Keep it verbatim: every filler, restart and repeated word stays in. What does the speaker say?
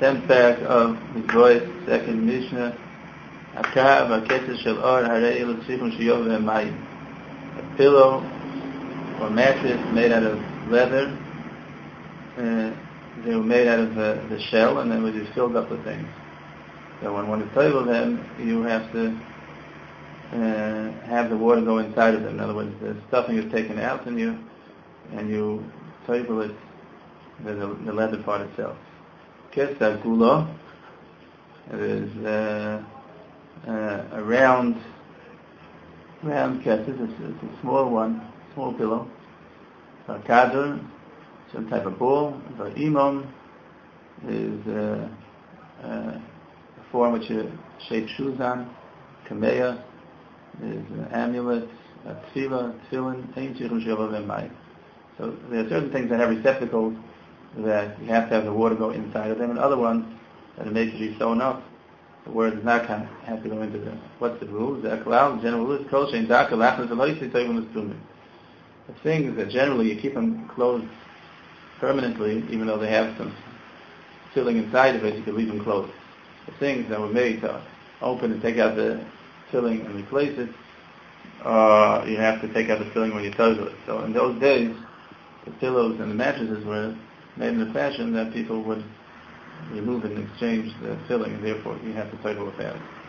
tenth parak of his voice, second Mishnah. Akav Aketzah Shel Or Harei L'Tzichum Sheyov V'Mayim. A pillow or mattress made out of leather. Uh, they were made out of uh, the shell, and then it was filled up with things. So when one is toivel them, you have to uh, have the water go inside of them. In other words, the stuffing is taken out, and you and you toivel it, the, the leather part itself. Kesar Gulo. It is uh, uh, a round, round kesser. It's, it's a small one, small pillow. Kadur, some type of ball. Imam is uh, uh, a form which you shape shoes on. Kameya is an amulet. Tefillah, tefillin. So there are certain things that have receptacles that you have to have the water go inside of them, and other ones that are made to be sewn up. The water does not have to go into them. What's the rule? The general rule is kosher and daka lachnas v'loisi toivim l'stumim. The thing is that generally you keep them closed permanently, even though they have some filling inside of it, you can leave them closed. The things that were made to open and take out the filling and replace it, uh, you have to take out the filling when you toivel it. So in those days, the pillows and the mattresses were made in a fashion that people would remove and exchange the filling, and therefore you have to toivel with that.